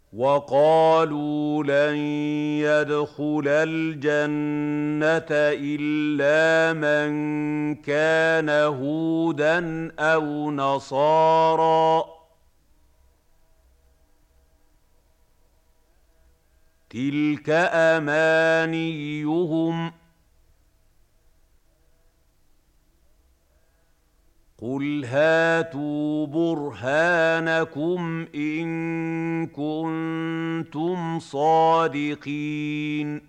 وقالوا لن يدخل الجنة إلا من كان هودا أو نصارى تلك أمانيهم قل هاتوا برهانكم إن كنتم صادقين